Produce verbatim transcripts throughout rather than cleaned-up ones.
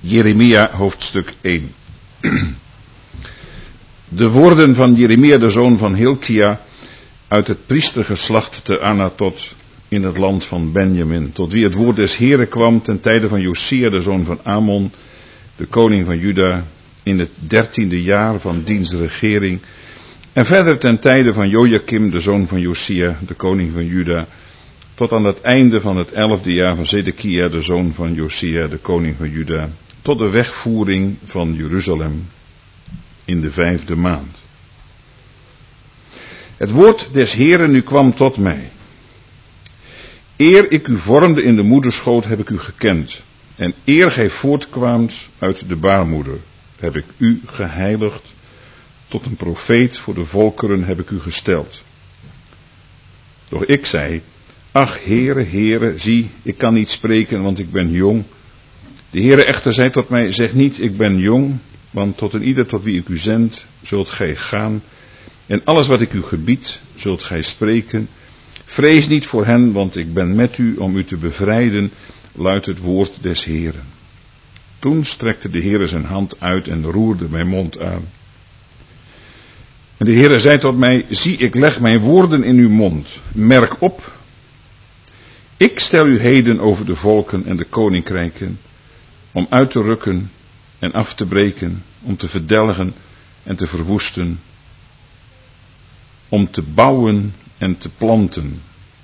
Jeremia hoofdstuk één. De woorden van Jeremia, de zoon van Hilkia, uit het priestergeslacht te Anatot in het land van Benjamin, tot wie het woord des Heren kwam ten tijde van Josia, de zoon van Amon, de koning van Juda, in het dertiende jaar van diens regering, en verder ten tijde van Jojakim, de zoon van Josia, de koning van Juda, tot aan het einde van het elfde jaar van Zedekia, de zoon van Josia, de koning van Juda, tot de wegvoering van Jeruzalem in de vijfde maand. Het woord des Heren nu kwam tot mij. Eer ik u vormde in de moederschoot heb ik u gekend, en eer gij voortkwaamt uit de baarmoeder heb ik u geheiligd, tot een profeet voor de volkeren heb ik u gesteld. Doch ik zei, ach Heere, Heere, zie, ik kan niet spreken, want ik ben jong. De Heere echter zei tot mij, zeg niet, ik ben jong, want tot een ieder tot wie ik u zend, zult gij gaan, en alles wat ik u gebied, zult gij spreken. Vrees niet voor hen, want ik ben met u om u te bevrijden, luidt het woord des Heeren. Toen strekte de Heere zijn hand uit en roerde mijn mond aan. En de Heere zei tot mij, zie, ik leg mijn woorden in uw mond. Merk op, ik stel u heden over de volken en de koninkrijken, om uit te rukken en af te breken, om te verdelgen en te verwoesten, om te bouwen en te planten.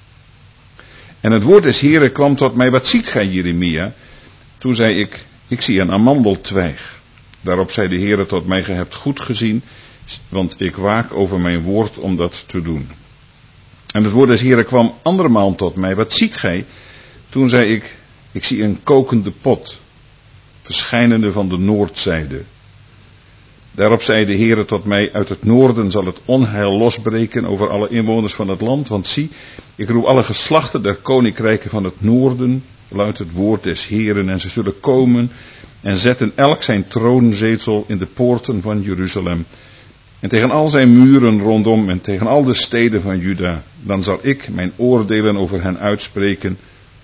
En het woord des Heren kwam tot mij, wat ziet gij, Jeremia? Toen zei ik, ik zie een amandeltwijg. Daarop zei de Heere tot mij, gij hebt goed gezien, want ik waak over mijn woord om dat te doen. En het woord des Heren kwam andermaal tot mij, wat ziet gij? Toen zei ik, ik zie een kokende pot, verschijnende van de noordzijde. Daarop zei de Heere tot mij, uit het noorden zal het onheil losbreken over alle inwoners van het land. Want zie, ik roep alle geslachten der koninkrijken van het noorden, luidt het woord des Heeren, en ze zullen komen en zetten elk zijn troonzetel in de poorten van Jeruzalem. En tegen al zijn muren rondom en tegen al de steden van Juda, dan zal ik mijn oordelen over hen uitspreken,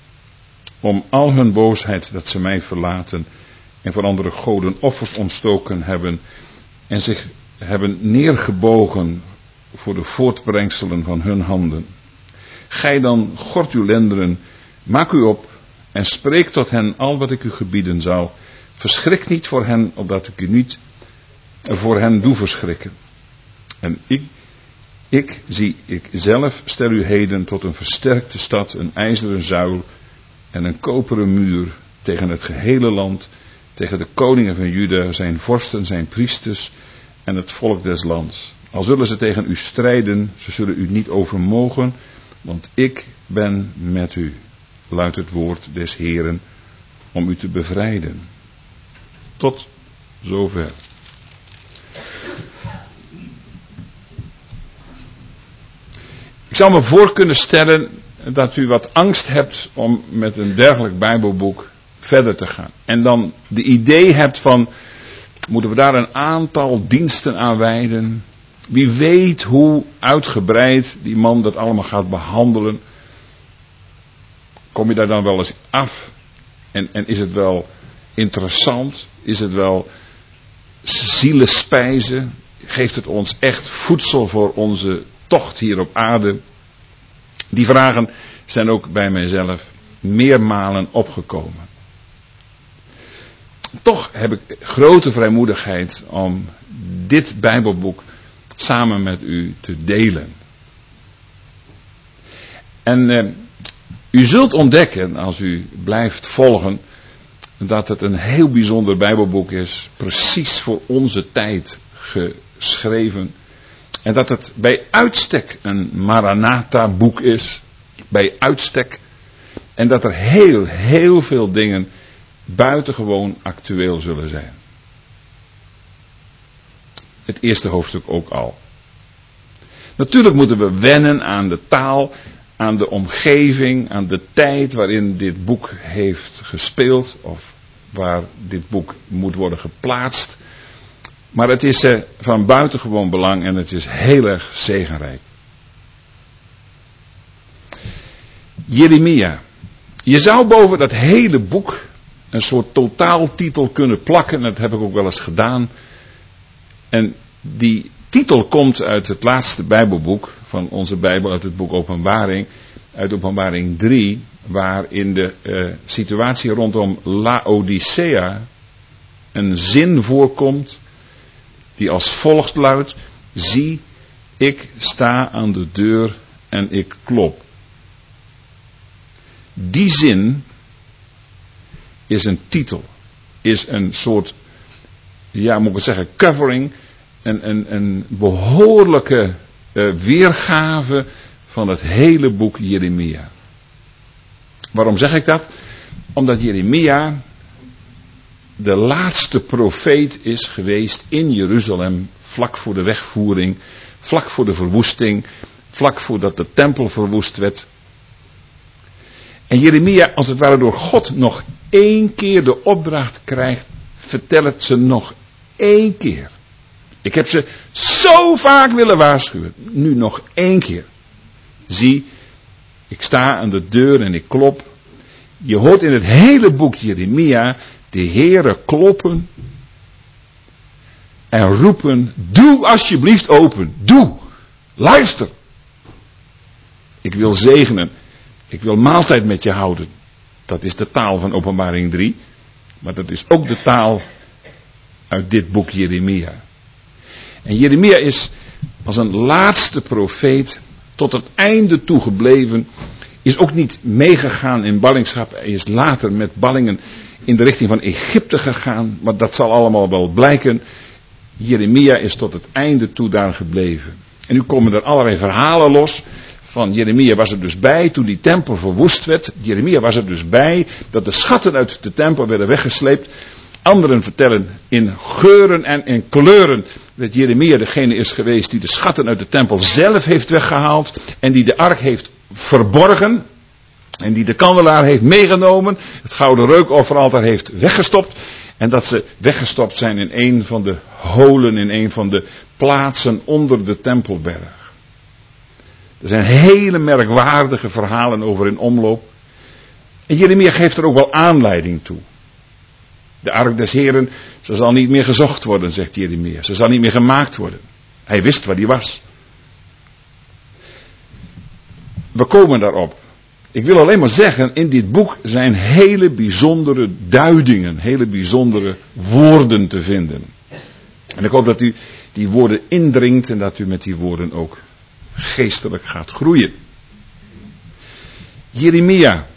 om al hun boosheid dat ze mij verlaten en voor andere goden offers ontstoken hebben en zich hebben neergebogen voor de voortbrengselen van hun handen. Gij dan, gort uw lenderen, maak u op en spreek tot hen al wat ik u gebieden zal. Verschrik niet voor hen, opdat ik u niet voor hen doe verschrikken. En ik, ik zie, ik zelf stel u heden tot een versterkte stad, een ijzeren zuil en een koperen muur tegen het gehele land, tegen de koningen van Juda, zijn vorsten, zijn priesters en het volk des lands. Al zullen ze tegen u strijden, ze zullen u niet overmogen, want ik ben met u, luidt het woord des Heren, om u te bevrijden. Tot zover. Ik zou me voor kunnen stellen dat u wat angst hebt om met een dergelijk Bijbelboek verder te gaan. En dan de idee hebt van, moeten we daar een aantal diensten aan wijden? Wie weet hoe uitgebreid die man dat allemaal gaat behandelen. Kom je daar dan wel eens af? En, en is het wel interessant? Is het wel zielespijzen? Geeft het ons echt voedsel voor onze tocht hier op aarde? Die vragen zijn ook bij mijzelf meermalen opgekomen. Toch heb ik grote vrijmoedigheid om dit Bijbelboek samen met u te delen. En eh, u zult ontdekken, als u blijft volgen, dat het een heel bijzonder Bijbelboek is, precies voor onze tijd geschreven. En dat het bij uitstek een Maranatha boek is, bij uitstek. En dat er heel, heel veel dingen buitengewoon actueel zullen zijn. Het eerste hoofdstuk ook al. Natuurlijk moeten we wennen aan de taal, aan de omgeving, aan de tijd waarin dit boek heeft gespeeld, of waar dit boek moet worden geplaatst. Maar het is eh, van buitengewoon belang en het is heel erg zegenrijk. Jeremia. Je zou boven dat hele boek een soort totaaltitel kunnen plakken. Dat heb ik ook wel eens gedaan. En die titel komt uit het laatste Bijbelboek van onze Bijbel, uit het boek Openbaring. Uit Openbaring drie, waar in de uh, situatie rondom Laodicea een zin voorkomt die als volgt luidt: zie, ik sta aan de deur en ik klop. Die zin is een titel, is een soort, ja moet ik zeggen, covering, een, een, een behoorlijke uh, weergave van het hele boek Jeremia. Waarom zeg ik dat? Omdat Jeremia de laatste profeet is geweest in Jeruzalem, vlak voor de wegvoering, vlak voor de verwoesting, vlak voordat de tempel verwoest werd. En Jeremia, als het ware door God, nog één keer de opdracht krijgt: vertel het ze nog één keer. Ik heb ze zo vaak willen waarschuwen, nu nog één keer. Zie, ik sta aan de deur en ik klop. Je hoort in het hele boek Jeremia de Heere kloppen en roepen: doe alsjeblieft open, doe, luister. Ik wil zegenen, ik wil maaltijd met je houden. Dat is de taal van Openbaring drie, maar dat is ook de taal uit dit boek Jeremia. En Jeremia is als een laatste profeet tot het einde toe gebleven, is ook niet meegegaan in ballingschap. Hij is later met ballingen in de richting van Egypte gegaan, maar dat zal allemaal wel blijken. Jeremia is tot het einde toe daar gebleven. En nu komen er allerlei verhalen los. Van Jeremia was er dus bij toen die tempel verwoest werd. Jeremia was er dus bij dat de schatten uit de tempel werden weggesleept. Anderen vertellen in geuren en in kleuren dat Jeremia degene is geweest die de schatten uit de tempel zelf heeft weggehaald. En die de ark heeft verborgen. En die de kandelaar heeft meegenomen. Het gouden reukofferaltaar heeft weggestopt. En dat ze weggestopt zijn in een van de holen, in een van de plaatsen onder de tempelberg. Er zijn hele merkwaardige verhalen over in omloop. En Jeremia geeft er ook wel aanleiding toe. De ark des Heren, ze zal niet meer gezocht worden, zegt Jeremia. Ze zal niet meer gemaakt worden. Hij wist waar die was. We komen daarop. Ik wil alleen maar zeggen, in dit boek zijn hele bijzondere duidingen, hele bijzondere woorden te vinden. En ik hoop dat u die woorden indringt en dat u met die woorden ook geestelijk gaat groeien. Jeremia.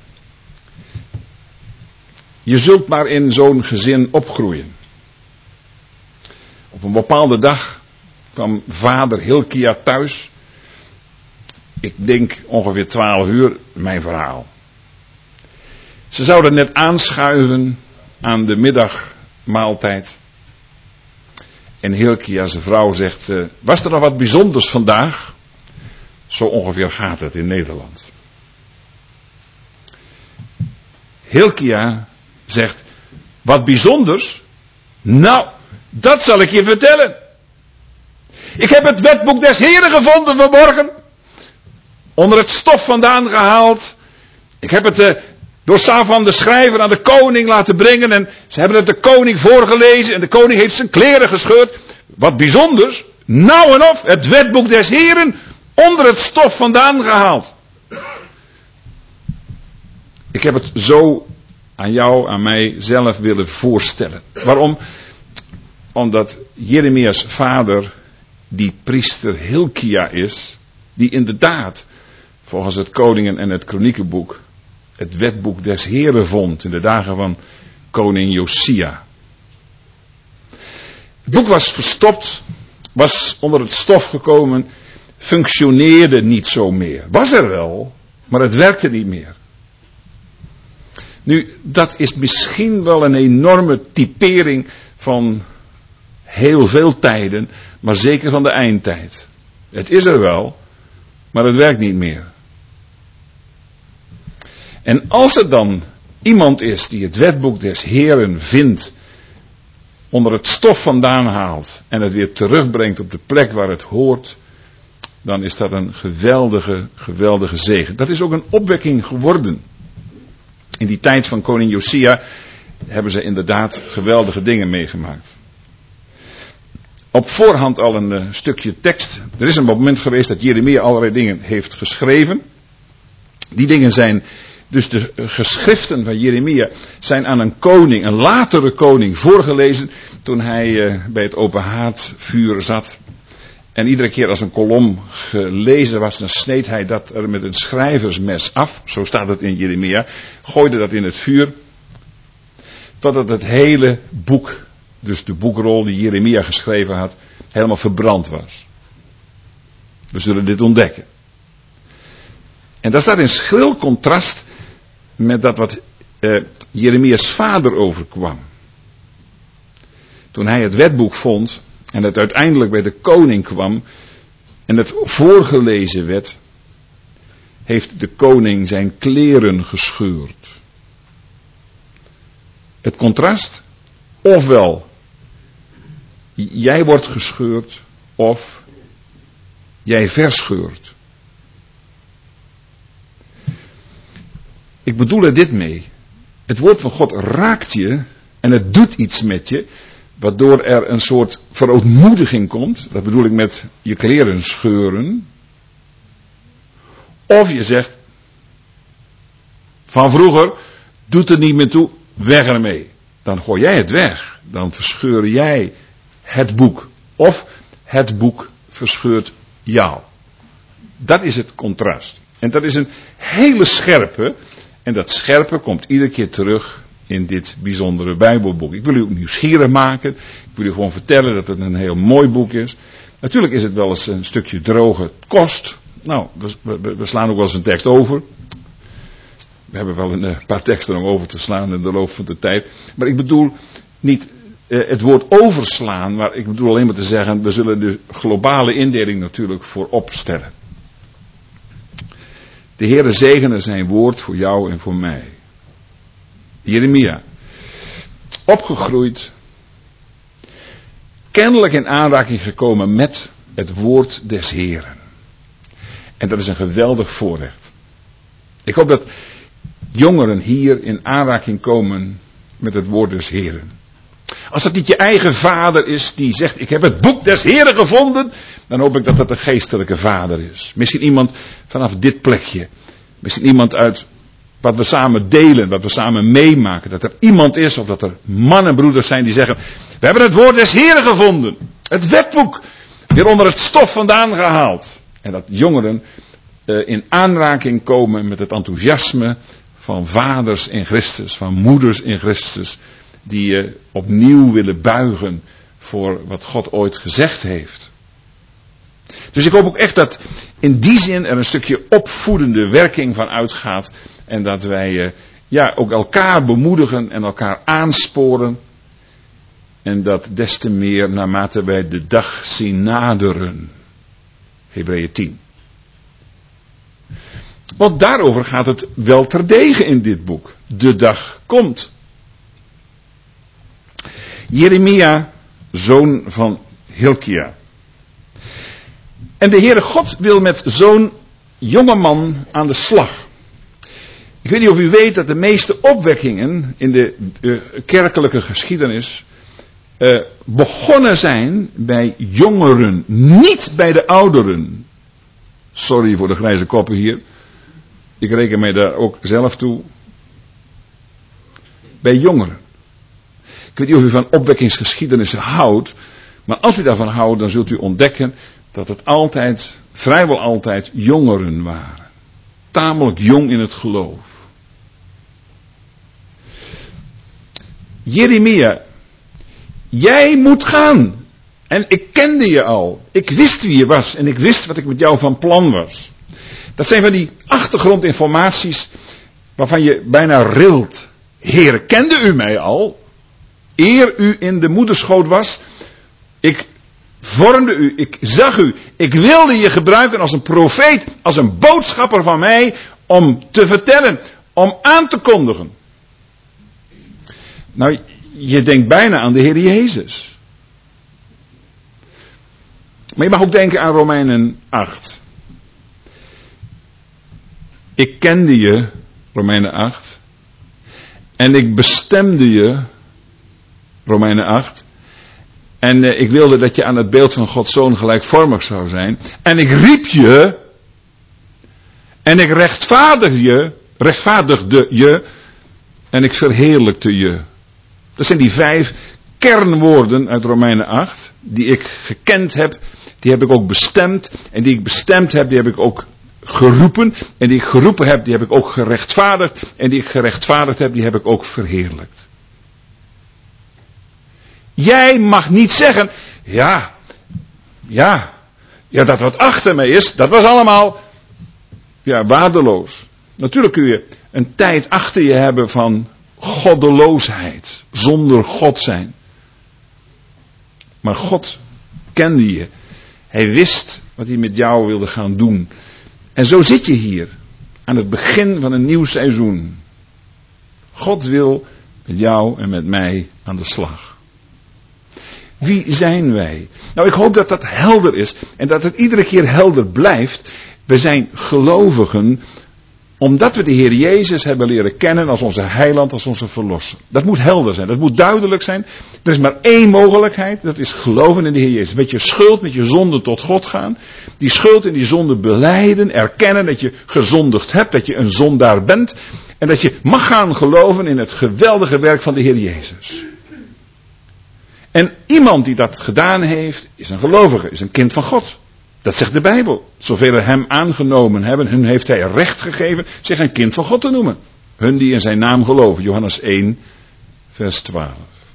Je zult maar in zo'n gezin opgroeien. Op een bepaalde dag kwam vader Hilkia thuis. Ik denk ongeveer twaalf uur, mijn verhaal. Ze zouden net aanschuiven aan de middagmaaltijd. En Hilkia, zijn vrouw, zegt: uh, was er nog wat bijzonders vandaag? Zo ongeveer gaat het in Nederland. Hilkia zegt: wat bijzonders? Nou, dat zal ik je vertellen. Ik heb het wetboek des Heren gevonden vanmorgen. Onder het stof vandaan gehaald. Ik heb het uh, door Safan de schrijver aan de koning laten brengen. En ze hebben het de koning voorgelezen. En de koning heeft zijn kleren gescheurd. Wat bijzonders. Nou en of, het wetboek des Heren onder het stof vandaan gehaald. Ik heb het zo aan jou, aan mij zelf willen voorstellen. Waarom? Omdat Jeremia's vader die priester Hilkia is, die inderdaad volgens het Koningen en het Kroniekenboek het wetboek des Heren vond in de dagen van koning Josia. Het boek was verstopt, was onder het stof gekomen, functioneerde niet zo meer. Was er wel, maar het werkte niet meer. Nu, dat is misschien wel een enorme typering van heel veel tijden, maar zeker van de eindtijd. Het is er wel, maar het werkt niet meer. En als er dan iemand is die het wetboek des Heren vindt, onder het stof vandaan haalt en het weer terugbrengt op de plek waar het hoort, dan is dat een geweldige, geweldige zegen. Dat is ook een opwekking geworden. In die tijd van koning Josia hebben ze inderdaad geweldige dingen meegemaakt. Op voorhand al een uh, stukje tekst. Er is een moment geweest dat Jeremia allerlei dingen heeft geschreven. Die dingen zijn, dus de geschriften van Jeremia zijn aan een koning, een latere koning, voorgelezen toen hij uh, bij het open haardvuur zat. En iedere keer als een kolom gelezen was, dan sneed hij dat er met een schrijversmes af. Zo staat het in Jeremia. Gooide dat in het vuur. Totdat het hele boek, dus de boekrol die Jeremia geschreven had, helemaal verbrand was. We zullen dit ontdekken. En dat staat in schril contrast met dat wat uh, Jeremia's vader overkwam. Toen hij het wetboek vond en het uiteindelijk bij de koning kwam en het voorgelezen werd, heeft de koning zijn kleren gescheurd. Het contrast, ofwel jij wordt gescheurd of jij verscheurt. Ik bedoel er dit mee. Het woord van God raakt je en het doet iets met je, waardoor er een soort verootmoediging komt. Dat bedoel ik met je kleren scheuren. Of je zegt, van vroeger doet het niet meer toe, weg ermee. Dan gooi jij het weg. Dan verscheur jij het boek. Of het boek verscheurt jou. Dat is het contrast. En dat is een hele scherpe. En dat scherpe komt iedere keer terug in dit bijzondere Bijbelboek. Ik wil u ook nieuwsgierig maken. Ik wil u gewoon vertellen dat het een heel mooi boek is. Natuurlijk is het wel eens een stukje droge kost. Nou, we, we, we slaan ook wel eens een tekst over. We hebben wel een, een paar teksten om over te slaan in de loop van de tijd. Maar ik bedoel niet uh, het woord overslaan. Maar ik bedoel alleen maar te zeggen, we zullen de globale indeling natuurlijk voorop stellen. De Heere zegene zijn woord voor jou en voor mij. Jeremia. Opgegroeid. Kennelijk in aanraking gekomen met het woord des Heeren. En dat is een geweldig voorrecht. Ik hoop dat jongeren hier in aanraking komen met het woord des Heeren. Als dat niet je eigen vader is die zegt, ik heb het boek des Heeren gevonden, dan hoop ik dat dat een geestelijke vader is. Misschien iemand vanaf dit plekje. Misschien iemand uit wat we samen delen, wat we samen meemaken. Dat er iemand is, of dat er mannen en broeders zijn die zeggen, we hebben het woord des Heeren gevonden. Het wetboek weer onder het stof vandaan gehaald. En dat jongeren uh, in aanraking komen met het enthousiasme van vaders in Christus, van moeders in Christus, die uh, opnieuw willen buigen voor wat God ooit gezegd heeft. Dus ik hoop ook echt dat in die zin er een stukje opvoedende werking van uitgaat. En dat wij uh, ja, ook elkaar bemoedigen en elkaar aansporen. En dat des te meer naarmate wij de dag zien naderen. Hebreeën tien. Want daarover gaat het wel terdege in dit boek. De dag komt. Jeremia, zoon van Hilkia. En de Heere God wil met zo'n jonge man aan de slag. Ik weet niet of u weet dat de meeste opwekkingen in de uh, kerkelijke geschiedenis uh, begonnen zijn bij jongeren, niet bij de ouderen. Sorry voor de grijze koppen hier. Ik reken mij daar ook zelf toe. Bij jongeren. Ik weet niet of u van opwekkingsgeschiedenissen houdt, maar als u daarvan houdt, dan zult u ontdekken dat het altijd, vrijwel altijd, jongeren waren. Tamelijk jong in het geloof. Jeremia, jij moet gaan. En ik kende je al. Ik wist wie je was en ik wist wat ik met jou van plan was. Dat zijn van die achtergrondinformaties waarvan je bijna rilt. Heere, kende u mij al? Eer u in de moederschoot was, ik vormde u, ik zag u, ik wilde je gebruiken als een profeet, als een boodschapper van mij, om te vertellen, om aan te kondigen. Nou, je denkt bijna aan de Heer Jezus. Maar je mag ook denken aan Romeinen acht. Ik kende je, Romeinen acht, En ik bestemde je, Romeinen acht. En uh, ik wilde dat je aan het beeld van Gods Zoon gelijkvormig zou zijn. En ik riep je. En ik rechtvaardigde je. Rechtvaardigde je. En ik verheerlijkte je. Dat zijn die vijf kernwoorden uit Romeinen acht. Die ik gekend heb. Die heb ik ook bestemd. En die ik bestemd heb, die heb ik ook geroepen. En die ik geroepen heb, die heb ik ook gerechtvaardigd. En die ik gerechtvaardigd heb, die heb ik ook verheerlijkt. Jij mag niet zeggen, ja, ja, ja, dat wat achter mij is, dat was allemaal, ja, waardeloos. Natuurlijk kun je een tijd achter je hebben van goddeloosheid, zonder God zijn. Maar God kende je. Hij wist wat hij met jou wilde gaan doen. En zo zit je hier, aan het begin van een nieuw seizoen. God wil met jou en met mij aan de slag. Wie zijn wij? Nou, ik hoop dat dat helder is. En dat het iedere keer helder blijft. We zijn gelovigen. Omdat we de Heer Jezus hebben leren kennen als onze heiland, als onze verlosser. Dat moet helder zijn. Dat moet duidelijk zijn. Er is maar één mogelijkheid. Dat is geloven in de Heer Jezus. Met je schuld, met je zonde tot God gaan. Die schuld en die zonde belijden. Erkennen dat je gezondigd hebt. Dat je een zondaar bent. En dat je mag gaan geloven in het geweldige werk van de Heer Jezus. En iemand die dat gedaan heeft, is een gelovige, is een kind van God. Dat zegt de Bijbel. Zoveel er hem aangenomen hebben, hun heeft hij recht gegeven zich een kind van God te noemen. Hun die in zijn naam geloven. Johannes één, vers twaalf.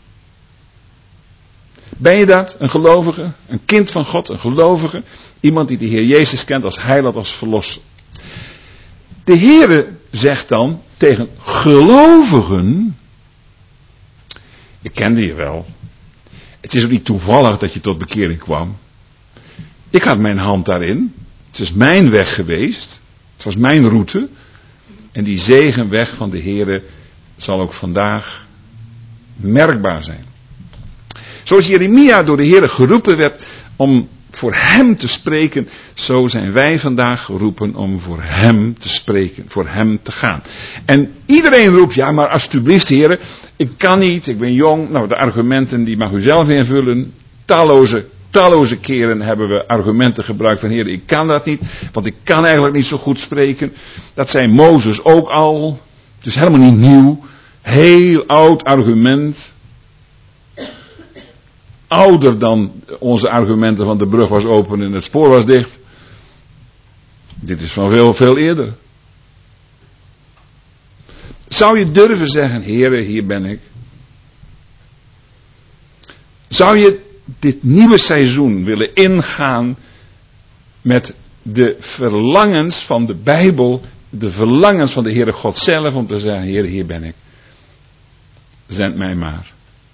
Ben je dat, een gelovige? Een kind van God, een gelovige? Iemand die de Heer Jezus kent als heiland, als verlosser. De Heere zegt dan tegen gelovigen, ik kende je wel. Het is ook niet toevallig dat je tot bekering kwam. Ik had mijn hand daarin. Het is mijn weg geweest. Het was mijn route. En die zegenweg van de Heere zal ook vandaag merkbaar zijn. Zoals Jeremia door de Heere geroepen werd om voor hem te spreken, zo zijn wij vandaag geroepen om voor hem te spreken, voor hem te gaan. En iedereen roept, ja maar alsjeblieft Heere, ik kan niet, ik ben jong. Nou, de argumenten die mag u zelf invullen. Talloze, talloze keren hebben we argumenten gebruikt van Heere, ik kan dat niet, want ik kan eigenlijk niet zo goed spreken. Dat zei Mozes ook al. Het is helemaal niet nieuw. Heel oud argument. Ouder dan onze argumenten van de brug was open en het spoor was dicht. Dit is van veel, veel eerder. Zou je durven zeggen, Heere, hier ben ik. Zou je dit nieuwe seizoen willen ingaan met de verlangens van de Bijbel, de verlangens van de Heere God zelf, om te zeggen, Heere, hier ben ik. Zend mij maar.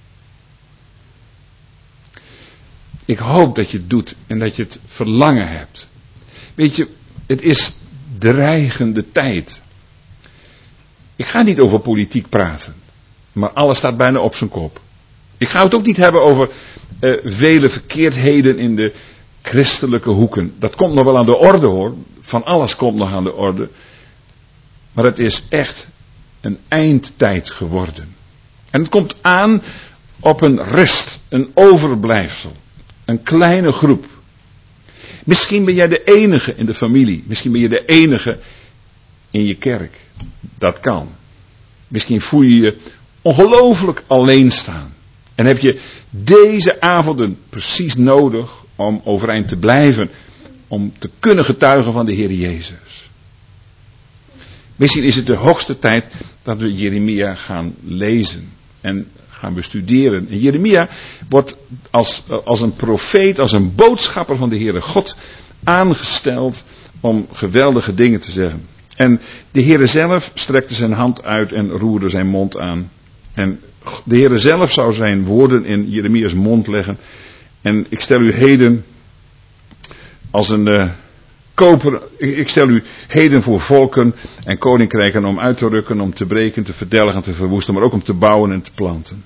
Ik hoop dat je het doet en dat je het verlangen hebt. Weet je, het is dreigende tijd. Ik ga niet over politiek praten, maar alles staat bijna op zijn kop. Ik ga het ook niet hebben over uh, vele verkeerdheden in de christelijke hoeken. Dat komt nog wel aan de orde hoor, van alles komt nog aan de orde. Maar het is echt een eindtijd geworden. En het komt aan op een rest, een overblijfsel. Een kleine groep. Misschien ben jij de enige in de familie. Misschien ben je de enige in je kerk. Dat kan. Misschien voel je je ongelooflijk alleen staan. En heb je deze avonden precies nodig om overeind te blijven. Om te kunnen getuigen van de Heer Jezus. Misschien is het de hoogste tijd dat we Jeremia gaan lezen. En gaan bestuderen. En Jeremia wordt als, als een profeet, als een boodschapper van de Heere God aangesteld om geweldige dingen te zeggen. En de Heere zelf strekte zijn hand uit en roerde zijn mond aan. En de Heere zelf zou zijn woorden in Jeremia's mond leggen. En ik stel u heden als een uh, koper, ik stel u heden voor volken en koninkrijken om uit te rukken, om te breken, te verdelgen, te verwoesten, maar ook om te bouwen en te planten.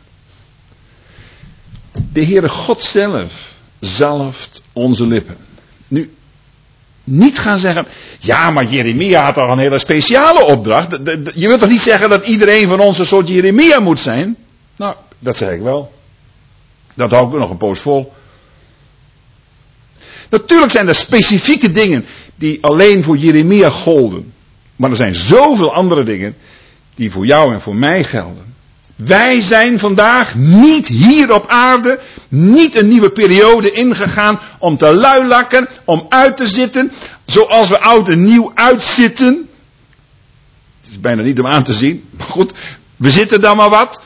De Heere God zelf zalft onze lippen. Nu, niet gaan zeggen, ja, maar Jeremia had al een hele speciale opdracht. De, de, de, je wilt toch niet zeggen dat iedereen van ons een soort Jeremia moet zijn? Nou, dat zeg ik wel. Dat hou ik nog een poos vol. Natuurlijk zijn er specifieke dingen die alleen voor Jeremia golden. Maar er zijn zoveel andere dingen die voor jou en voor mij gelden. Wij zijn vandaag niet hier op aarde, niet een nieuwe periode ingegaan om te luilakken, om uit te zitten, zoals we oud en nieuw uitzitten. Het is bijna niet om aan te zien, maar goed, we zitten dan maar wat.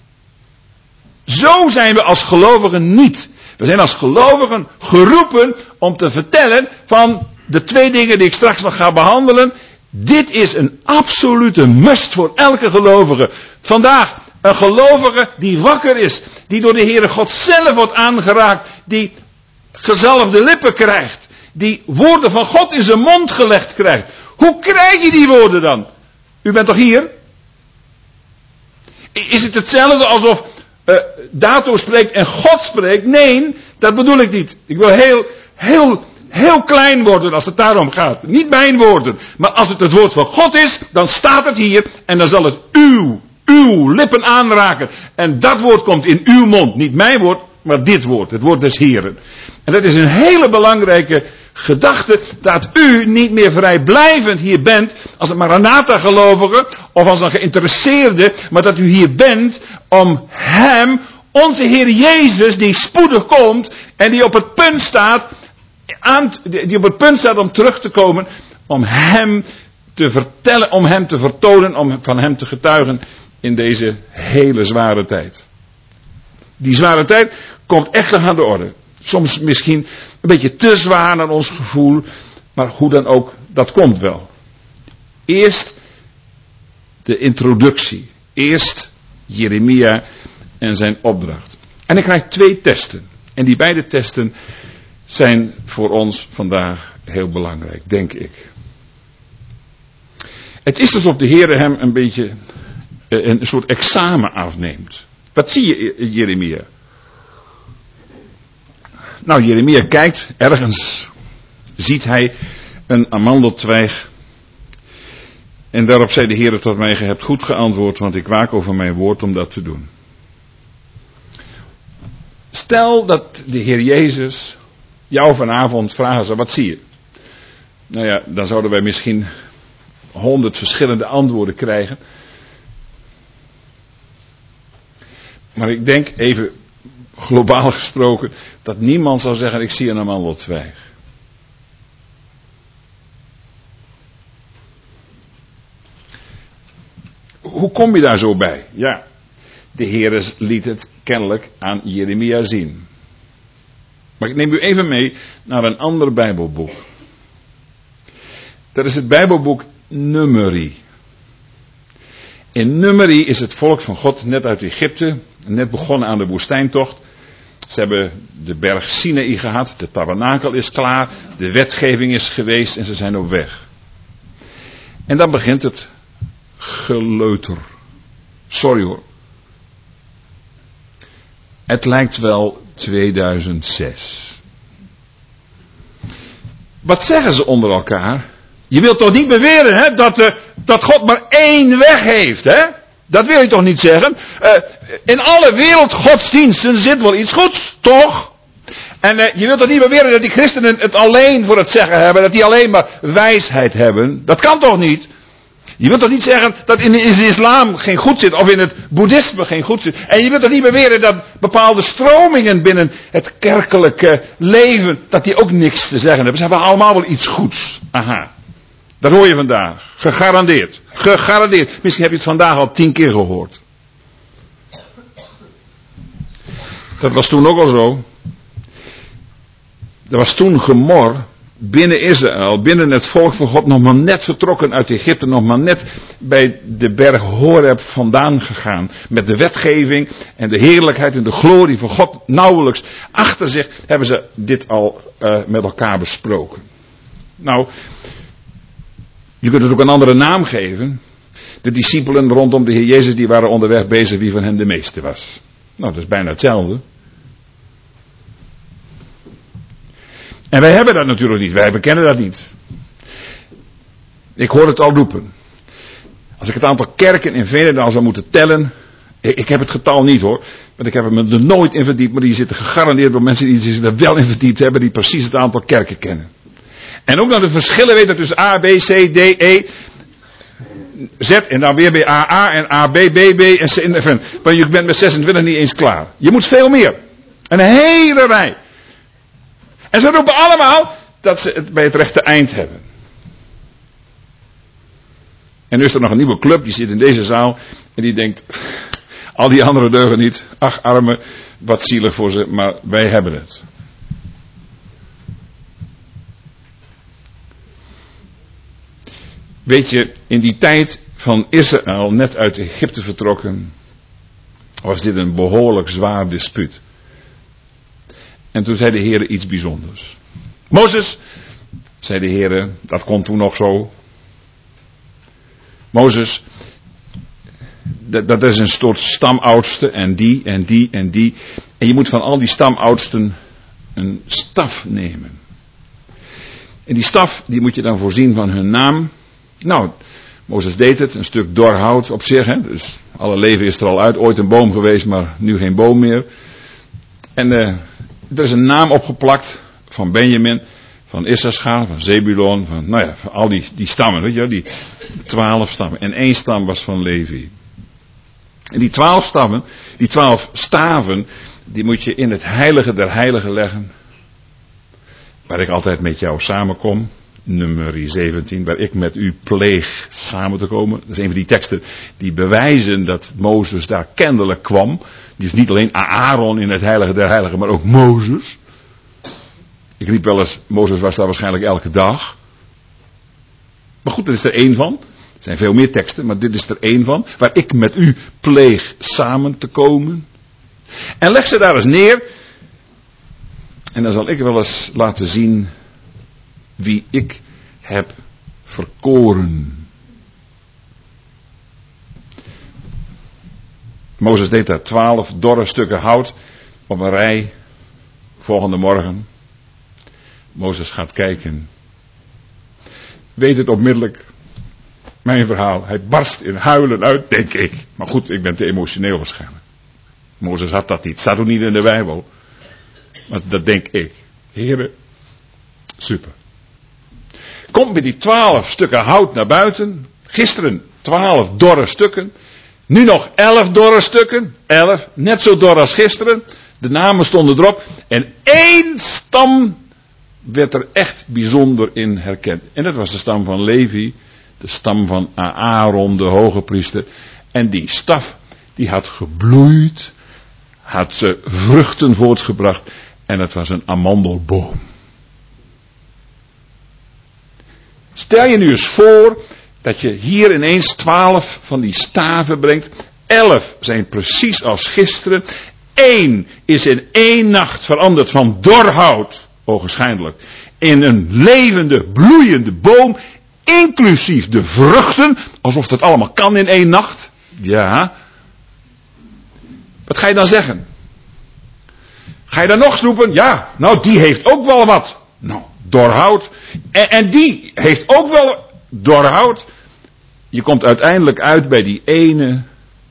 Zo zijn we als gelovigen niet. We zijn als gelovigen geroepen om te vertellen van de twee dingen die ik straks nog ga behandelen. Dit is een absolute must voor elke gelovige. Vandaag een gelovige die wakker is, die door de Heere God zelf wordt aangeraakt, die gezalfde lippen krijgt, die woorden van God in zijn mond gelegd krijgt. Hoe krijg je die woorden dan? U bent toch hier? Is het hetzelfde alsof uh, Dato spreekt en God spreekt? Nee, dat bedoel ik niet. Ik wil heel, heel, heel klein worden als het daarom gaat. Niet mijn woorden, maar als het het woord van God is, dan staat het hier en dan zal het uw, uw lippen aanraken. En dat woord komt in uw mond. Niet mijn woord, maar dit woord. Het woord des Heren. En dat is een hele belangrijke gedachte, dat u niet meer vrijblijvend hier bent als een Maranatha-gelovige of als een geïnteresseerde, maar dat u hier bent om hem, onze Heer Jezus, die spoedig komt en die op het punt staat, aan, die op het punt staat om terug te komen, om hem te vertellen, om hem te vertonen, om van hem te getuigen in deze hele zware tijd. Die zware tijd komt echt nog aan de orde. Soms misschien een beetje te zwaar naar ons gevoel, maar hoe dan ook, dat komt wel. Eerst de introductie. Eerst Jeremia en zijn opdracht. En ik krijg twee testen. En die beide testen zijn voor ons vandaag heel belangrijk, denk ik. Het is alsof de Heer hem een beetje een soort examen afneemt. Wat zie je, Jeremia? Nou, Jeremia kijkt, ergens ziet hij een amandeltwijg. En daarop zei de Heer tot mij, ge hebt goed geantwoord, want ik waak over mijn woord om dat te doen. Stel dat de Heer Jezus jou vanavond vragen zou, wat zie je? Nou ja, dan zouden wij misschien honderd verschillende antwoorden krijgen. Maar ik denk even globaal gesproken, dat niemand zou zeggen, ik zie een amandeltwijg. Hoe kom je daar zo bij? Ja, de Heer liet het kennelijk aan Jeremia zien. Maar ik neem u even mee naar een ander Bijbelboek. Dat is het Bijbelboek Numeri. In Numeri is het volk van God net uit Egypte, net begonnen aan de woestijntocht. Ze hebben de berg Sinaï gehad, de tabernakel is klaar, de wetgeving is geweest en ze zijn op weg. En dan begint het geleuter. Sorry hoor. Het lijkt wel tweeduizend zes. Wat zeggen ze onder elkaar? Je wilt toch niet beweren, hè, dat, de, dat God maar één weg heeft, hè? Dat wil je toch niet zeggen? Uh, in alle wereldgodsdiensten zit wel iets goeds, toch? En uh, je wilt toch niet beweren dat die christenen het alleen voor het zeggen hebben, dat die alleen maar wijsheid hebben? Dat kan toch niet? Je wilt toch niet zeggen dat in de islam geen goed zit, of in het boeddhisme geen goed zit? En je wilt toch niet beweren dat bepaalde stromingen binnen het kerkelijke leven, dat die ook niks te zeggen hebben? Ze hebben allemaal wel iets goeds. Aha. Dat hoor je vandaag. Gegarandeerd. Gegarandeerd. Misschien heb je het vandaag al tien keer gehoord. Dat was toen ook al zo. Er was toen gemor binnen Israël, binnen het volk van God, nog maar net vertrokken uit Egypte, nog maar net bij de berg Horeb vandaan gegaan. Met de wetgeving en de heerlijkheid en de glorie van God nauwelijks achter zich, hebben ze dit al uh, met elkaar besproken. Nou, je kunt het ook een andere naam geven. De discipelen rondom de Heer Jezus, die waren onderweg bezig wie van hen de meeste was. Nou, dat is bijna hetzelfde. En wij hebben dat natuurlijk niet. Wij bekennen dat niet. Ik hoor het al roepen. Als ik het aantal kerken in Veenendaal zou moeten tellen. Ik, ik heb het getal niet hoor. Want ik heb me er nooit in verdiept. Maar die zitten gegarandeerd door mensen die zich er wel in verdiept hebben. Die precies het aantal kerken kennen. En ook nog de verschillen weten tussen A, B, C, D, E, Z. En dan weer bij A A en A B, B, B en C en F. Maar je bent met zesentwintig niet eens klaar. Je moet veel meer. Een hele rij. En ze roepen allemaal dat ze het bij het rechte eind hebben. En nu is er nog een nieuwe club, die zit in deze zaal. En die denkt, al die anderen deugen niet. Ach armen, wat zielig voor ze, maar wij hebben het. Weet je, in die tijd van Israël, net uit Egypte vertrokken, was dit een behoorlijk zwaar dispuut. En toen zei de Heer iets bijzonders. Mozes, zei de Heer, dat kon toen nog zo. Mozes, dat, dat is een soort stamoudste en die en die en die. En je moet van al die stamoudsten een staf nemen. En die staf, die moet je dan voorzien van hun naam. Nou, Mozes deed het, een stuk dor hout op zich. Hè? Dus alle leven is er al uit, ooit een boom geweest, maar nu geen boom meer. En uh, er is een naam opgeplakt van Benjamin, van Issachar, van Zebulon, van, nou ja, van al die, die stammen, weet je wel, die twaalf stammen. En één stam was van Levi. En die twaalf stammen, die twaalf staven, die moet je in het heilige der heiligen leggen. Waar ik altijd met jou samenkom. Nummer zeventien, waar ik met u pleeg samen te komen. Dat is een van die teksten die bewijzen dat Mozes daar kennelijk kwam. Die is niet alleen Aaron in het heilige der heiligen, maar ook Mozes. Ik riep wel eens, Mozes was daar waarschijnlijk elke dag. Maar goed, dit is er één van. Er zijn veel meer teksten, maar dit is er één van. Waar ik met u pleeg samen te komen. En leg ze daar eens neer. En dan zal ik wel eens laten zien wie ik heb verkoren. Mozes deed daar twaalf dorre stukken hout op een rij. Volgende morgen. Mozes gaat kijken. Weet het onmiddellijk. Mijn verhaal. Hij barst in huilen uit, denk ik. Maar goed, ik ben te emotioneel waarschijnlijk. Mozes had dat niet. Staat ook niet in de Bijbel. Maar dat denk ik. Heren, super. Komt met die twaalf stukken hout naar buiten. Gisteren twaalf dorre stukken. Nu nog elf dorre stukken. Elf, net zo dor als gisteren. De namen stonden erop. En één stam werd er echt bijzonder in herkend. En dat was de stam van Levi. De stam van Aaron, de hoge priester. En die staf, die had gebloeid. Had ze vruchten voortgebracht. En het was een amandelboom. Stel je nu eens voor dat je hier ineens twaalf van die staven brengt. Elf zijn precies als gisteren. Eén is in één nacht veranderd van dor hout, ogenschijnlijk, in een levende, bloeiende boom. Inclusief de vruchten, alsof dat allemaal kan in één nacht. Ja. Wat ga je dan zeggen? Ga je dan nog roepen? Ja, nou die heeft ook wel wat. Nou, dor hout. En, en die heeft ook wel dor hout. Je komt uiteindelijk uit bij die ene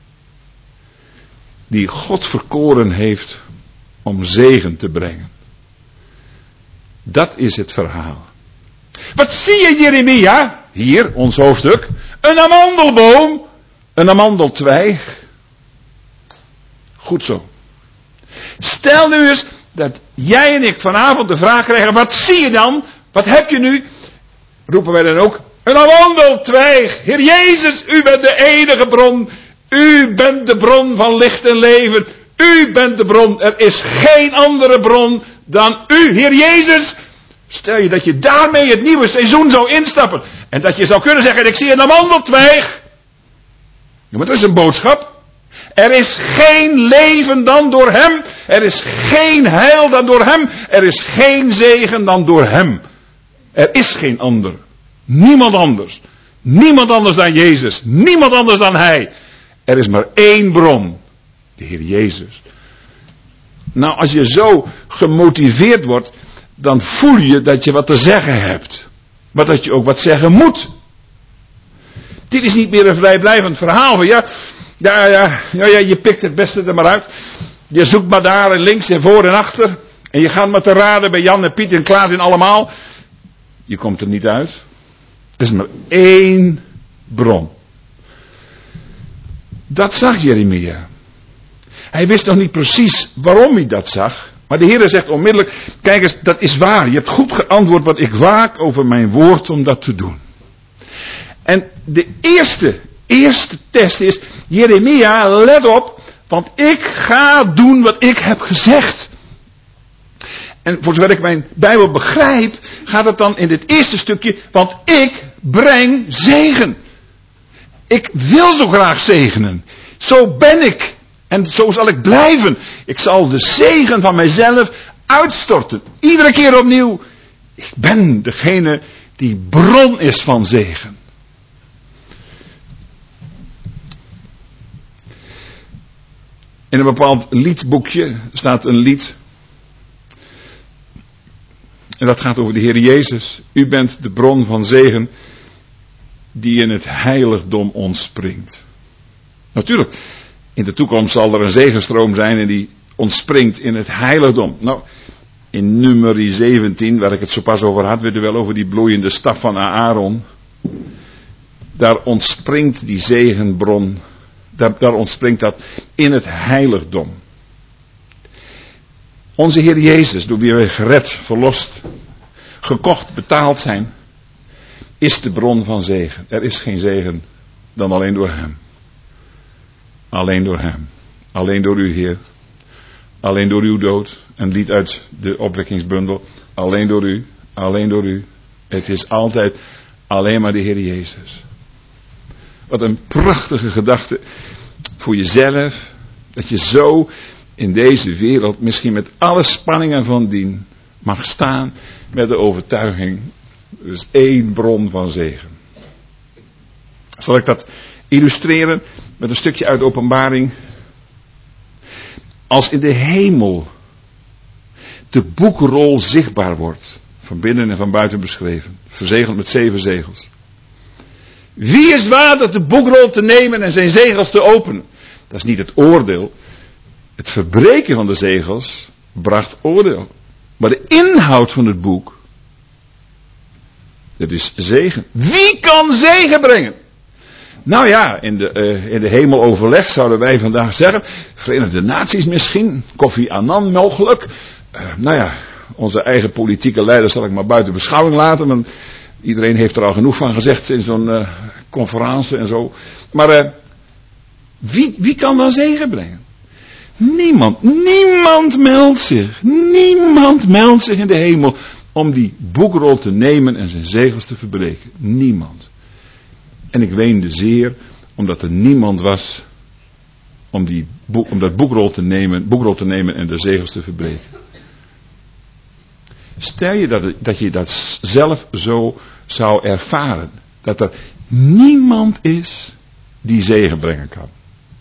die God verkoren heeft om zegen te brengen. Dat is het verhaal. Wat zie je, Jeremia? Hier, ons hoofdstuk. Een amandelboom. Een amandeltwijg. Goed zo. Stel nu eens dat jij en ik vanavond de vraag krijgen. Wat zie je dan? Wat heb je nu? Roepen wij dan ook. Een amandeltwijg. Heer Jezus, u bent de enige bron. U bent de bron van licht en leven. U bent de bron. Er is geen andere bron dan u, Heer Jezus. Stel je dat je daarmee het nieuwe seizoen zou instappen. En dat je zou kunnen zeggen, ik zie een amandeltwijg. Ja, maar dat is een boodschap. Er is geen leven dan door hem. Er is geen heil dan door hem. Er is geen zegen dan door hem. Er is geen ander. Niemand anders. Niemand anders dan Jezus. Niemand anders dan hij. Er is maar één bron. De Heer Jezus. Nou, als je zo gemotiveerd wordt, dan voel je dat je wat te zeggen hebt. Maar dat je ook wat zeggen moet. Dit is niet meer een vrijblijvend verhaal van ja, ja, ja, ja, ja, je pikt het beste er maar uit. Je zoekt maar daar en links en voor en achter. En je gaat maar te raden bij Jan en Piet en Klaas en allemaal. Je komt er niet uit. Er is maar één bron. Dat zag Jeremia. Hij wist nog niet precies waarom hij dat zag. Maar de Heer zegt onmiddellijk, kijk eens, dat is waar. Je hebt goed geantwoord, want ik waak over mijn woord om dat te doen. En de eerste, eerste test is, Jeremia, let op, want ik ga doen wat ik heb gezegd. En voor zover ik mijn Bijbel begrijp, gaat het dan in dit eerste stukje, want ik breng zegen. Ik wil zo graag zegenen. Zo ben ik. En zo zal ik blijven. Ik zal de zegen van mijzelf uitstorten. Iedere keer opnieuw. Ik ben degene die bron is van zegen. In een bepaald liedboekje staat een lied. En dat gaat over de Heer Jezus. U bent de bron van zegen die in het heiligdom ontspringt. Natuurlijk, in de toekomst zal er een zegenstroom zijn en die ontspringt in het heiligdom. Nou, in Numeri zeventien, waar ik het zo pas over had, weet u wel, over die bloeiende staf van Aaron. Daar ontspringt die zegenbron, daar, daar ontspringt dat in het heiligdom. Onze Heer Jezus, door wie wij gered, verlost, gekocht, betaald zijn, is de bron van zegen. Er is geen zegen dan alleen door Hem. Alleen door Hem. Alleen door U, Heer. Alleen door uw dood. Een lied uit de opwekkingsbundel. Alleen door U. Alleen door U. Het is altijd alleen maar de Heer Jezus. Wat een prachtige gedachte voor jezelf. Dat je zo in deze wereld, misschien met alle spanningen van dien, mag staan met de overtuiging. Er is één bron van zegen. Zal ik dat illustreren met een stukje uit Openbaring? Als in de hemel de boekrol zichtbaar wordt, van binnen en van buiten beschreven, verzegeld met zeven zegels. Wie is waardig de boekrol te nemen en zijn zegels te openen? Dat is niet het oordeel. Het verbreken van de zegels bracht oordeel. Maar de inhoud van het boek, dat is zegen. Wie kan zegen brengen? Nou ja, in de, uh, in de hemeloverleg zouden wij vandaag zeggen, Verenigde Naties misschien, Kofi Annan mogelijk. Uh, nou ja, onze eigen politieke leiders zal ik maar buiten beschouwing laten, want iedereen heeft er al genoeg van gezegd in zo'n uh, conferentie en zo. Maar uh, wie, wie kan dan zegen brengen? Niemand, niemand meldt zich, niemand meldt zich in de hemel om die boekrol te nemen en zijn zegels te verbreken. Niemand. En ik weende zeer, omdat er niemand was om, die boek, om dat boekrol te, nemen, boekrol te nemen en de zegels te verbreken. Stel je dat, dat je dat zelf zo zou ervaren. Dat er niemand is die zegen brengen kan.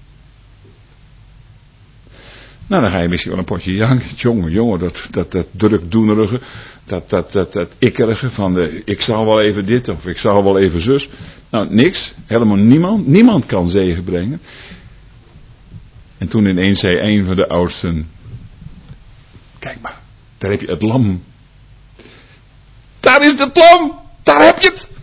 Nou, dan ga je misschien wel een potje janken. Jongen, jongen, dat, dat, dat drukdoenerige, dat, dat, dat, dat ikkerige van de, ik zal wel even dit of ik zal wel even zus. Nou, niks. Helemaal niemand. Niemand kan zegen brengen. En toen ineens zei een van de oudsten, kijk maar, daar heb je het lam. Daar is het lam. Daar heb je het.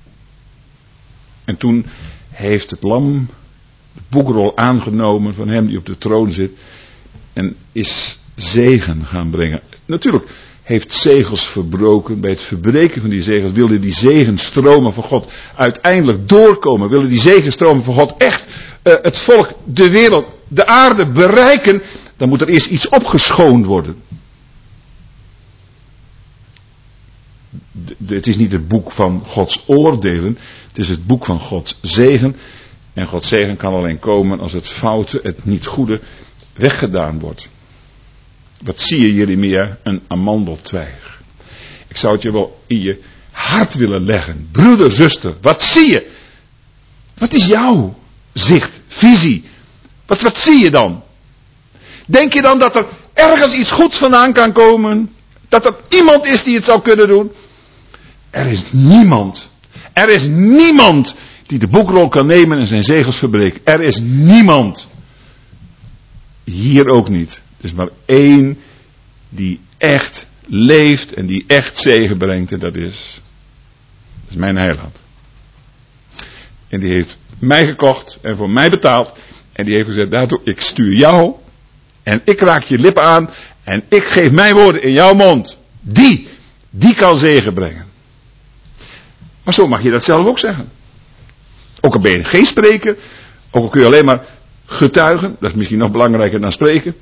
En toen heeft het lam de boekrol aangenomen van hem die op de troon zit. En is zegen gaan brengen. Natuurlijk heeft zegels verbroken. Bij het verbreken van die zegels wilde die zegenstromen van God uiteindelijk doorkomen. Willen die zegenstromen van God echt uh, het volk, de wereld, de aarde bereiken. Dan moet er eerst iets opgeschoond worden. De, de, het is niet het boek van Gods oordelen. Het is het boek van Gods zegen. En Gods zegen kan alleen komen als het foute, het niet goede weggedaan wordt. Wat zie je, Jeremia? Een amandeltwijg. Ik zou het je wel in je hart willen leggen. Broeder, zuster, wat zie je? Wat is jouw zicht, visie? Wat, wat zie je dan? Denk je dan dat er ergens iets goeds vandaan kan komen? Dat er iemand is die het zou kunnen doen? Er is niemand. Er is niemand die de boekrol kan nemen en zijn zegels verbreken. Er is niemand. Hier ook niet. Er is maar één die echt leeft en die echt zegen brengt. En dat is, dat is mijn heiland. En die heeft mij gekocht en voor mij betaald. En die heeft gezegd, daartoe, ik stuur jou. En ik raak je lippen aan. En ik geef mijn woorden in jouw mond. Die, die kan zegen brengen. Maar zo mag je dat zelf ook zeggen. Ook al ben je geen spreker. Ook al kun je alleen maar getuigen. Dat is misschien nog belangrijker dan spreken.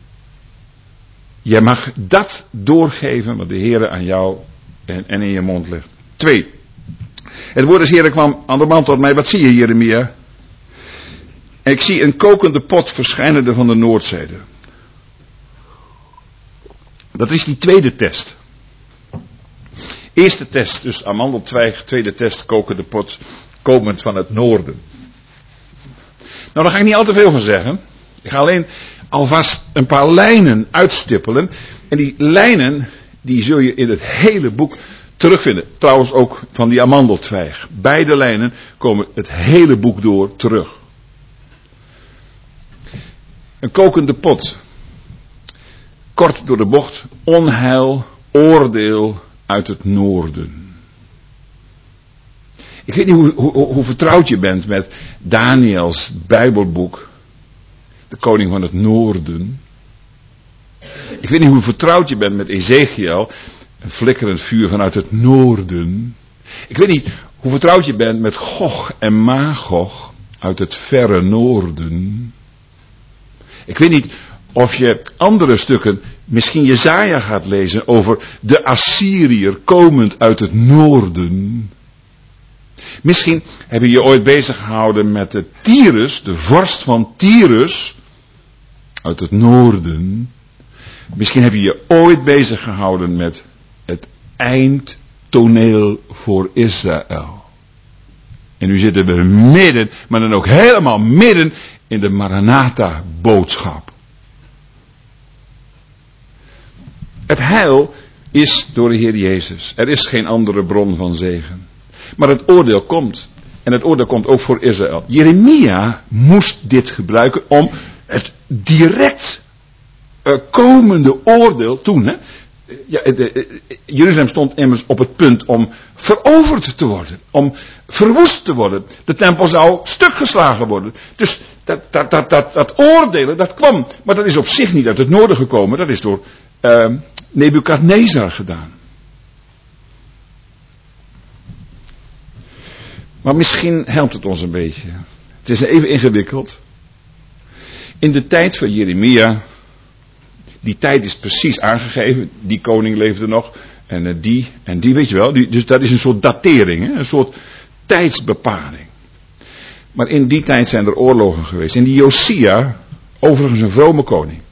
Jij mag dat doorgeven wat de Heer aan jou en, en in je mond legt. Twee. Het woord des Heeren kwam aan de man tot mij. Wat zie je, Jeremia? En ik zie een kokende pot verschijnende van de noordzijde. Dat is die tweede test. Eerste test, dus amandeltwijg. Tweede test, kokende pot, komend van het noorden. Nou, daar ga ik niet al te veel van zeggen. Ik ga alleen alvast een paar lijnen uitstippelen. En die lijnen, die zul je in het hele boek terugvinden. Trouwens ook van die amandeltwijg. Beide lijnen komen het hele boek door terug. Een kokende pot. Kort door de bocht. Onheil, oordeel uit het noorden. Ik weet niet hoe, hoe, hoe vertrouwd je bent met Daniels Bijbelboek. De koning van het noorden. Ik weet niet hoe vertrouwd je bent met Ezekiel. Een flikkerend vuur vanuit het noorden. Ik weet niet hoe vertrouwd je bent met Gog en Magog uit het verre noorden. Ik weet niet of je andere stukken, misschien Jesaja gaat lezen over de Assyriër komend uit het noorden. Misschien heb je je ooit bezig gehouden met de Tyrus, de vorst van Tyrus uit het noorden. Misschien heb je je ooit bezig gehouden met het eindtoneel voor Israël. En nu zitten we midden, maar dan ook helemaal midden in de Maranatha-boodschap. Het heil is door de Heer Jezus. Er is geen andere bron van zegen. Maar het oordeel komt. En het oordeel komt ook voor Israël. Jeremia moest dit gebruiken om het direct uh, komende oordeel toen. Hè? Ja, de, de, Jeruzalem stond immers op het punt om veroverd te worden. Om verwoest te worden. De tempel zou stuk geslagen worden. Dus dat, dat, dat, dat, dat oordelen, dat kwam. Maar dat is op zich niet uit het noorden gekomen. Dat is door uh, Nebukadnezar gedaan. Maar misschien helpt het ons een beetje. Het is even ingewikkeld. In de tijd van Jeremia, die tijd is precies aangegeven, die koning leefde nog, en uh, die, en die, weet je wel, die, dus dat is een soort datering, hè? Een soort tijdsbepaling. Maar in die tijd zijn er oorlogen geweest. En die Josia, overigens een vrome koning,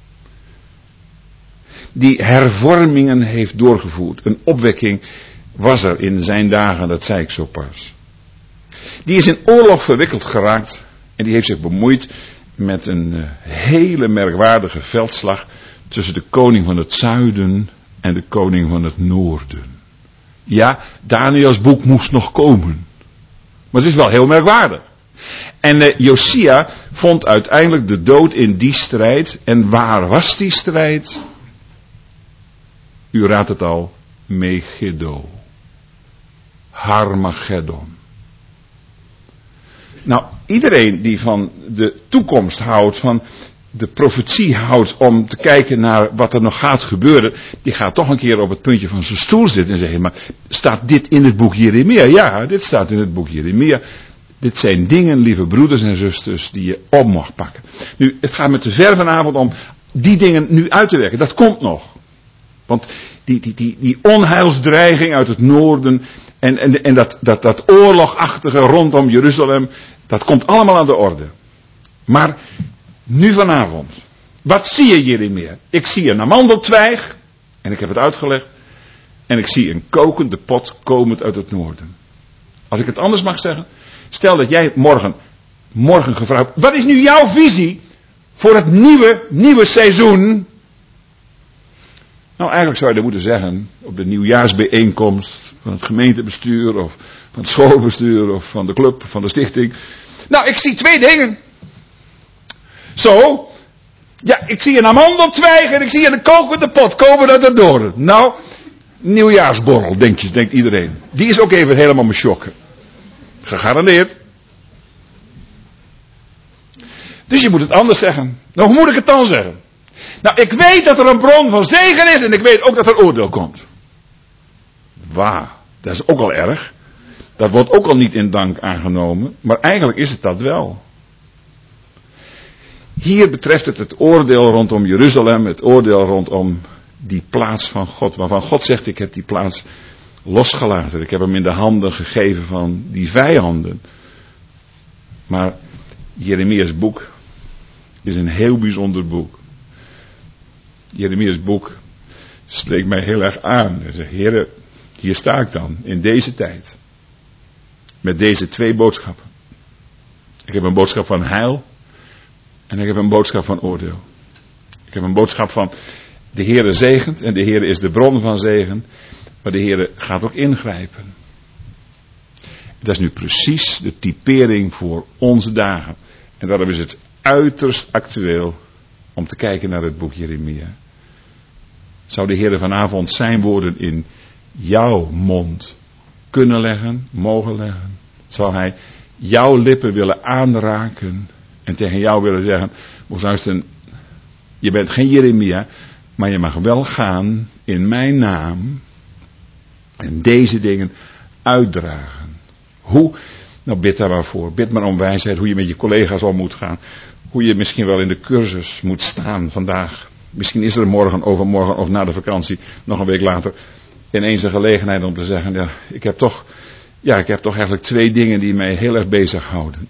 die hervormingen heeft doorgevoerd. Een opwekking was er in zijn dagen, dat zei ik zo pas. Die is in oorlog verwikkeld geraakt en die heeft zich bemoeid met een uh, hele merkwaardige veldslag tussen de koning van het zuiden en de koning van het noorden. Ja, Daniels boek moest nog komen. Maar het is wel heel merkwaardig. En uh, Josia vond uiteindelijk de dood in die strijd. En waar was die strijd? U raadt het al, Megiddo. Harmageddon. Nou, iedereen die van de toekomst houdt, van de profetie houdt om te kijken naar wat er nog gaat gebeuren, die gaat toch een keer op het puntje van zijn stoel zitten en zeggen, maar staat dit in het boek Jeremia? Ja, dit staat in het boek Jeremia. Dit zijn dingen, lieve broeders en zusters, die je op mag pakken. Nu, het gaat me te ver vanavond om die dingen nu uit te werken. Dat komt nog. Want die, die, die, die onheilsdreiging uit het noorden en, en, en dat, dat, dat oorlogachtige rondom Jeruzalem, dat komt allemaal aan de orde. Maar nu vanavond, wat zie je Jeremia? Ik zie een amandeltwijg, en ik heb het uitgelegd, en ik zie een kokende pot komend uit het noorden. Als ik het anders mag zeggen, stel dat jij morgen, morgen gevraagd, wat is nu jouw visie voor het nieuwe, nieuwe seizoen? Nou, eigenlijk zou je dat moeten zeggen op de nieuwjaarsbijeenkomst van het gemeentebestuur of van het schoolbestuur of van de club of van de stichting. Nou, ik zie twee dingen. Zo, ja, ik zie een amandeltwijg en ik zie een kokende pot. Komen dat erdoor? Nou, nieuwjaarsborrel, denk je, denkt iedereen. Die is ook even helemaal me shocken. Gegarandeerd. Dus je moet het anders zeggen. Nou, hoe moet ik het dan zeggen? Nou, ik weet dat er een bron van zegen is en ik weet ook dat er oordeel komt. Waar? Dat is ook al erg. Dat wordt ook al niet in dank aangenomen, maar eigenlijk is het dat wel. Hier betreft het het oordeel rondom Jeruzalem, het oordeel rondom die plaats van God, waarvan God zegt, ik heb die plaats losgelaten. Ik heb hem in de handen gegeven van die vijanden. Maar Jeremia's boek is een heel bijzonder boek. Jeremia's boek spreekt mij heel erg aan. Hij zegt, Heere, hier sta ik dan, in deze tijd. Met deze twee boodschappen. Ik heb een boodschap van heil. En ik heb een boodschap van oordeel. Ik heb een boodschap van, de Heere zegent. En de Heere is de bron van zegen. Maar de Heere gaat ook ingrijpen. Dat is nu precies de typering voor onze dagen. En daarom is het uiterst actueel om te kijken naar het boek Jeremia. Zou de Heere vanavond zijn woorden in jouw mond kunnen leggen, mogen leggen? Zal hij jouw lippen willen aanraken en tegen jou willen zeggen, luisteren, je bent geen Jeremia, maar je mag wel gaan in mijn naam en deze dingen uitdragen. Hoe? Nou, bid daar maar voor. Bid maar om wijsheid, hoe je met je collega's om moet gaan. Hoe je misschien wel in de cursus moet staan vandaag. Misschien is er morgen, overmorgen of na de vakantie, nog een week later, ineens een gelegenheid om te zeggen, ja, ik heb toch, ja, ik heb toch eigenlijk twee dingen die mij heel erg bezighouden.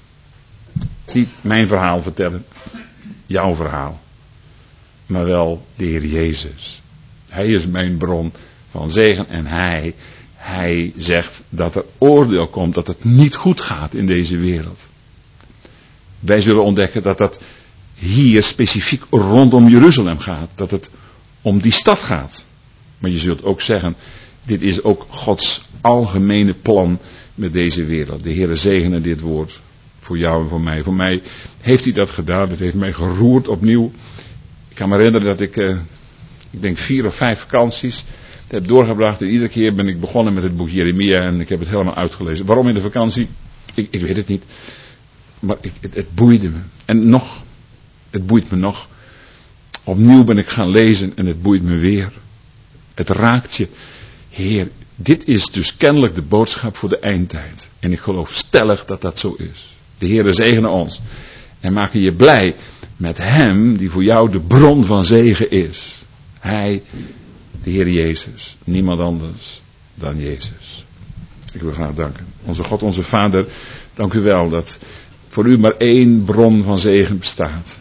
Niet mijn verhaal vertellen, jouw verhaal, maar wel de Heer Jezus. Hij is mijn bron van zegen en hij, hij zegt dat er oordeel komt, dat het niet goed gaat in deze wereld. Wij zullen ontdekken dat dat hier specifiek rondom Jeruzalem gaat. Dat het om die stad gaat. Maar je zult ook zeggen, dit is ook Gods algemene plan met deze wereld. De Heere zegene dit woord voor jou en voor mij. Voor mij heeft hij dat gedaan. Het heeft mij geroerd opnieuw. Ik kan me herinneren dat ik, uh, ik denk vier of vijf vakanties heb doorgebracht. En iedere keer ben ik begonnen met het boek Jeremia en ik heb het helemaal uitgelezen. Waarom in de vakantie? Ik, ik weet het niet. Maar het, het, het boeide me. En nog, het boeit me nog. Opnieuw ben ik gaan lezen en het boeit me weer. Het raakt je. Heer, dit is dus kennelijk de boodschap voor de eindtijd. En ik geloof stellig dat dat zo is. De Heer zegene ons. En maak je blij met hem die voor jou de bron van zegen is. Hij, de Heer Jezus. Niemand anders dan Jezus. Ik wil graag danken. Onze God, onze Vader, dank u wel dat voor u maar één bron van zegen bestaat.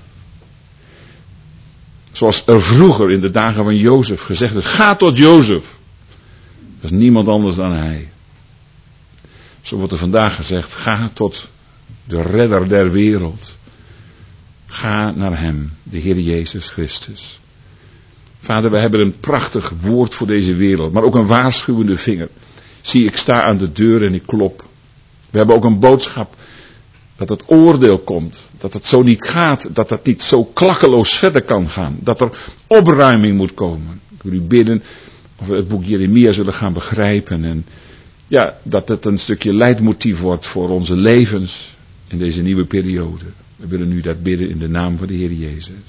Zoals er vroeger in de dagen van Jozef gezegd is, ga tot Jozef. Dat is niemand anders dan hij. Zo wordt er vandaag gezegd, ga tot de redder der wereld. Ga naar hem, de Heer Jezus Christus. Vader, we hebben een prachtig woord voor deze wereld, maar ook een waarschuwende vinger. Zie, ik sta aan de deur en ik klop. We hebben ook een boodschap dat het oordeel komt. Dat het zo niet gaat. Dat het niet zo klakkeloos verder kan gaan. Dat er opruiming moet komen. Ik wil u bidden of we het boek Jeremia zullen gaan begrijpen. En ja, dat het een stukje leidmotief wordt voor onze levens in deze nieuwe periode. We willen u dat bidden in de naam van de Heer Jezus.